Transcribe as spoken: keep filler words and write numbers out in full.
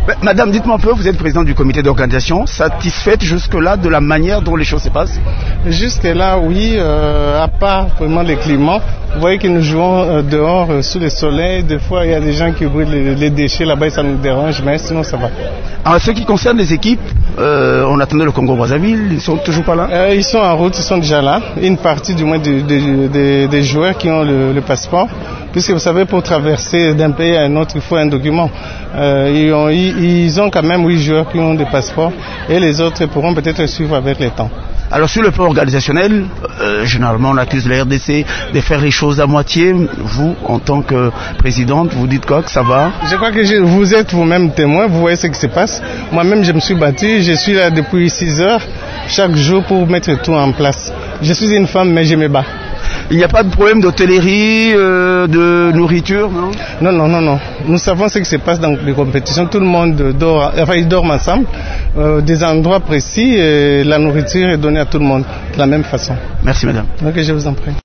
Ben, madame, dites-moi un peu, vous êtes présidente du comité d'organisation, satisfaite jusque-là de la manière dont les choses se passent? Jusque-là, oui, euh, à part vraiment les climats. Vous voyez que nous jouons euh, dehors, euh, sous le soleil. Des fois, il y a des gens qui brûlent les, les déchets là-bas et ça nous dérange, mais sinon, ça va. En ce qui concerne les équipes, euh, on attendait le Congo-Brazzaville, ils sont toujours pas là? euh, Ils sont en route, ils sont déjà là. Une partie du moins de, de, de, des joueurs qui ont le, le passeport. Puisque vous savez, pour traverser d'un pays à un autre, il faut un document. Euh, ils, ont, ils, ils ont quand même huit joueurs qui ont des passeports et les autres pourront peut-être suivre avec le temps. Alors sur le plan organisationnel, euh, généralement on accuse la R D C de faire les choses à moitié. Vous, en tant que présidente, vous dites quoi, que ça va? Je crois que je, vous êtes vous-même témoin, vous voyez ce qui se passe. Moi-même, je me suis battu, je suis là depuis six heures chaque jour pour mettre tout en place. Je suis une femme, mais je me bats. Il n'y a pas de problème d'hôtellerie, euh, de nourriture, non? Non, non, non, non. Nous savons ce qui se passe dans les compétitions. Tout le monde dort, enfin ils dorment ensemble, euh, des endroits précis, et la nourriture est donnée à tout le monde de la même façon. Merci madame. Ok, je vous en prie.